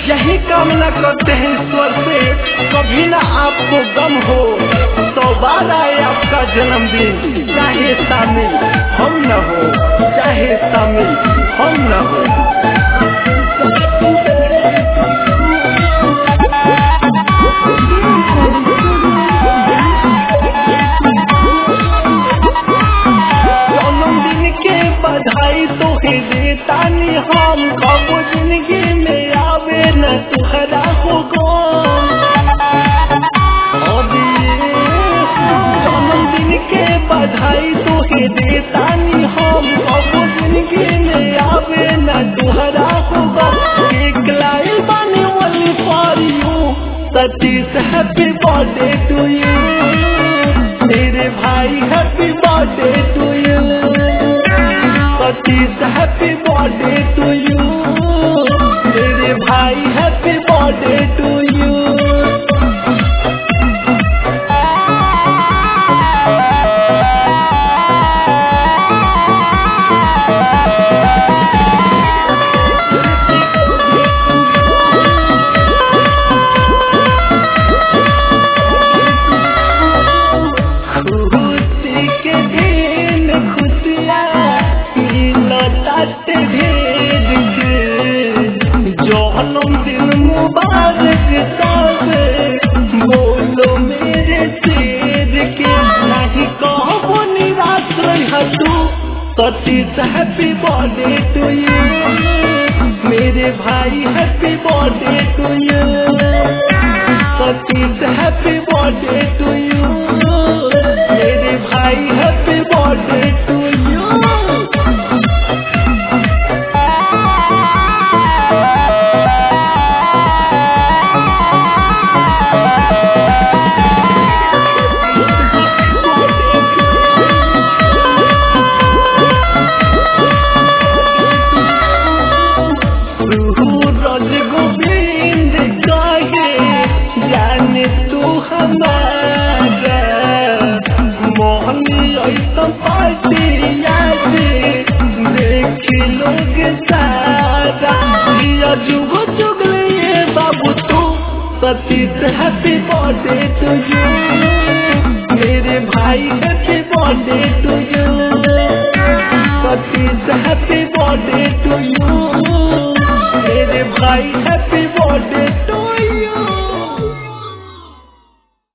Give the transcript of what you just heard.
यही कामना करते हैं ईश्वर से कभी ना आपको गम हो। 100 बार आए आपका जन्मदिन, चाहे शामिल हम न हो, चाहे शामिल हम न हो। जन्मदिन के बधाई तो है देतानी हम, कब जिंदगी में आवे न तुहरा हो जन्मदिन के बधाई तो है देतानी हम, कब जिंदगी में आवे न तुहरा होगा। एक लाइल बने वाली for you, Satish happy birthday to you, मेरे भाई happy birthday to you, Satish happy birthday to you, मेरे भाई हैप्पी बर्थडे टू यू। खुशी के दिन खुशियाँ मिलताते ढेर के, जन्मदिन मुबारक सावे बोलो मेरे शेर के। नहीं कहो निराश रह तू, Satish happy birthday to you, मेरे भाई happy birthday to you, Satish happy birthday to you, मेरे भाई happy birthday to you. Suraj Govind कहे जाने तू हमारा, मोहनी ऐसा पार्टी देख लोग सारा, लिया जुग चुगलिए बाबू तू, Satish happy birthday to you, मेरे भाई happy birthday to you, Satish happy birthday to you, मेरे भाई हैप्पी